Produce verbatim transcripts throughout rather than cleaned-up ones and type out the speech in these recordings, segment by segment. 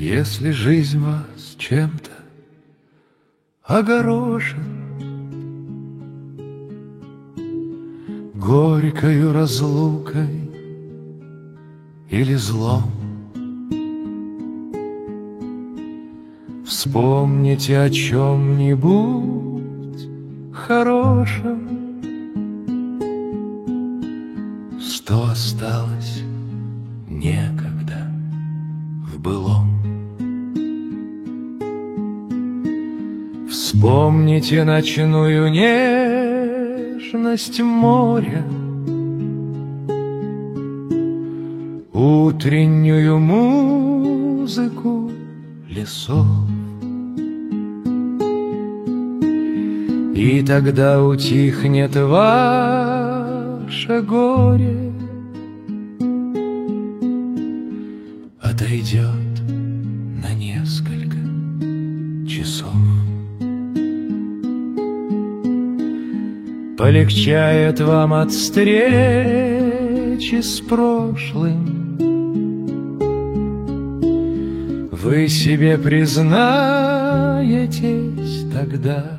Если жизнь вас чем-то огорошит горькою разлукой или злом, вспомните о чем-нибудь хорошем, что осталось некогда в былом. Вспомните ночную нежность моря, утреннюю музыку лесов, и тогда утихнет ваше горе, отойдет на несколько часов. Полегчает вам от встречи с прошлым, вы себе признаетесь тогда: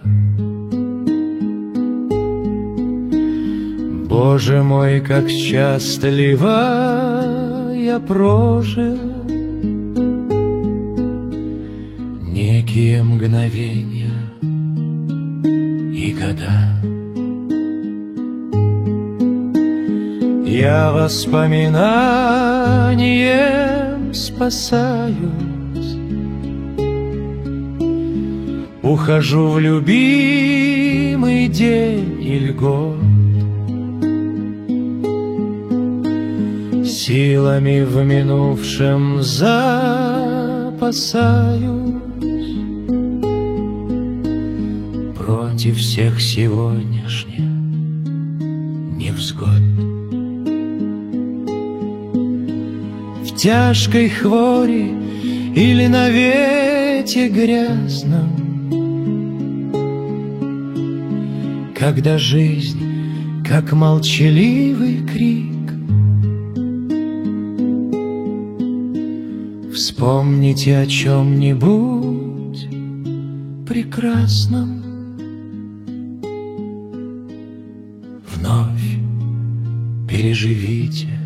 Боже мой, как счастливо я прожил некие мгновения и года. Я воспоминанием спасаюсь, ухожу в любимый день или год, силами в минувшем запасаюсь против всех сегодняшних невзгод. В тяжкой хвори или на вете грязном, когда жизнь, как молчаливый крик, вспомните о чем-нибудь прекрасном, вновь переживите